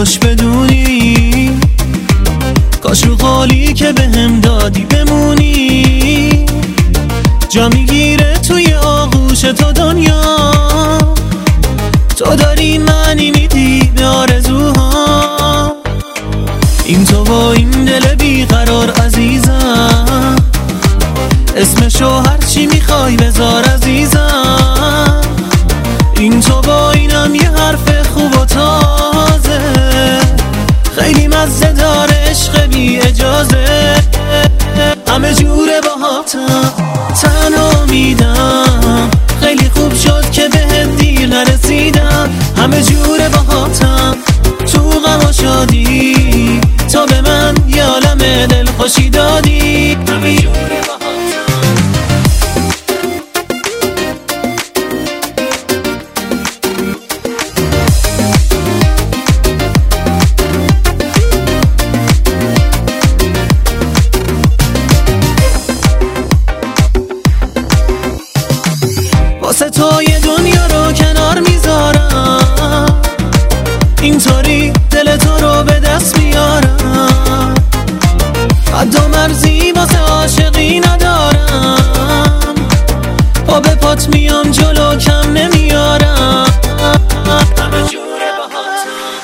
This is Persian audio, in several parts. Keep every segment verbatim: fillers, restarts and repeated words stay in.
کاش بدونی، کاش رو قالی که بهم دادی بمونی. جا میگیره توی آغوش تو دنیا، تو داری معنی میدی به آرزوها. این تو با این دل بیقرار عزیزم، اسمشو هرچی میخوای بذار عزیزم. این تو با اینم یه حرف خوب و تازه، خیلی مزه داره عشق بی اجازه. همه جوره باهاتم تنها میدم، خیلی خوب شد که بهم دیر نرسیدم. همه جوره باهاتم تو غم و شادی، تا به من یه عالم دل خوشی دادی. همه جوره واسه تو یه دنیا رو کنار میذارم، اینطوری دل تو رو به دست میارم. حد و مرزی واسه عاشقی ندارم، پا به پات میام جلو کم نمیارم. همه جوره باهاتم،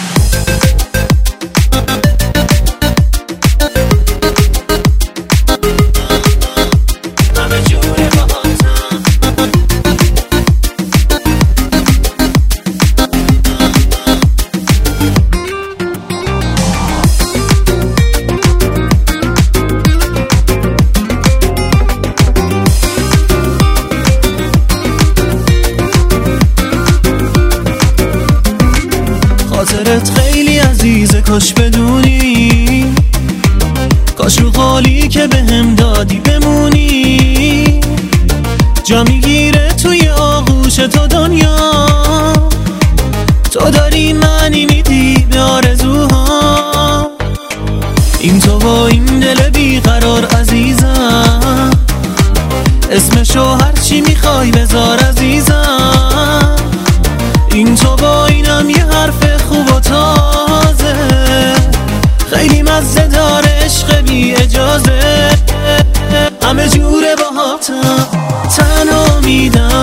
همه جوره باهاتم. خاطرت خیلی عزیزه کاش بدونی، کاش رو قالی که بهم دادی بمونی. جا میگیره توی آغوش تو دنیا، تو داری معنی میدی به آرزوها. این تو با این دل بیقرار عزیزم، اسمشو هرچی میخوای بذار عزیزم. این تو با اینم یه حرف خوب و تازه، خیلی مزه داره عشق بی اجازه. همه جوره باهاتم تنها میدم،